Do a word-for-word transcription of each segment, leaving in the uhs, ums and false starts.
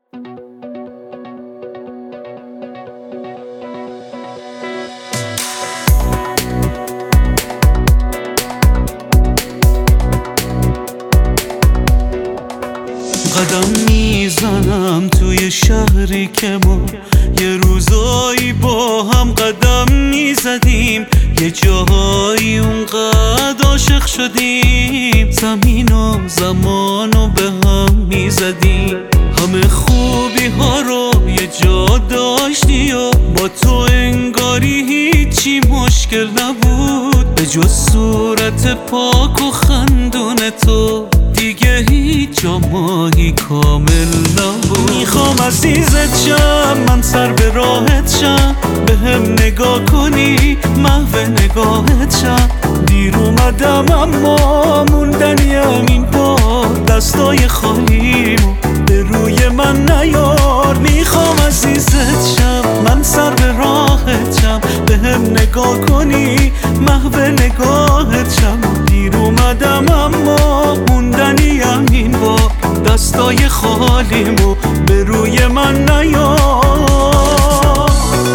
قدم میزنم توی شهری که ما یه روزایی با هم قدم میزدیم، یه جاهایی اونقدر عاشق شدیم، زمین و زمان رو به هم میزدیم، همه خوبی ها رو یه جا داشتی و با تو انگاری هیچی مشکل نبود، به جز صورت پاک و خندون تو دیگه هیچ جا ماهی کامل نبود. میخوام عزیزت شم، من سر به راحت شم، به هم نگاه کنی محو نگاهت شم، دیر اومدم اما موندنیم این بار، دستای خالیمو به روی من نیار. میخوام عزیزت شم، من سر به راحت شم، به هم نگاه کنی محو نگاهت شم، دیر اومدم اما موندنیم این بار، دستای خالیمو به روی من نیار.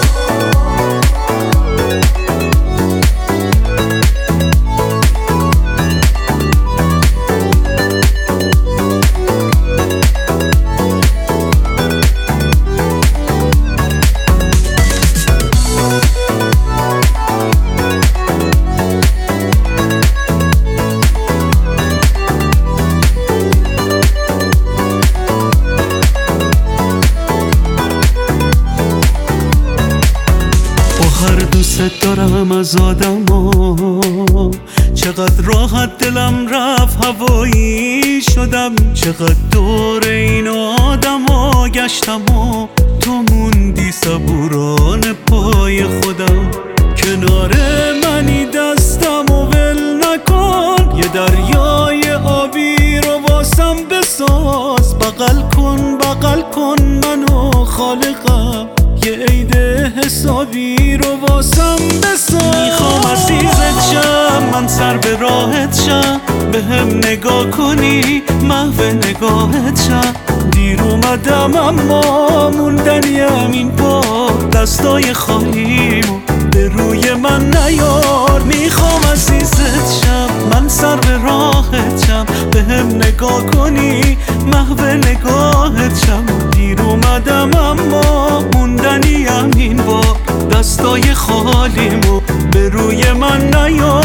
دوست دارم از آدما، چقدر راحت دلم رفت هوایی شدم، چقدر دور این آدما گشتم و تو موندی صبورانه پای خودم، کنار منی دستم و ول نکن، یه دریای آبی رو واسم بساز، بغل کن بغل کن منو خالقم، یه عید حسابی رو واسم بساز. میخوام عزیزت شم، من سر به راحت شم، به هم نگاه کنی محو نگاهت شم، دیر اومدم اما موندنیم این بار، دستای خالیمو به روی من نیار. میخوام عزیزت شم، من سر به راحت شم، به هم نگاه کنی محو نگاهت شم، دیر اومدم اما موندنیم این بار، دستای خالیمو به روی من نیار.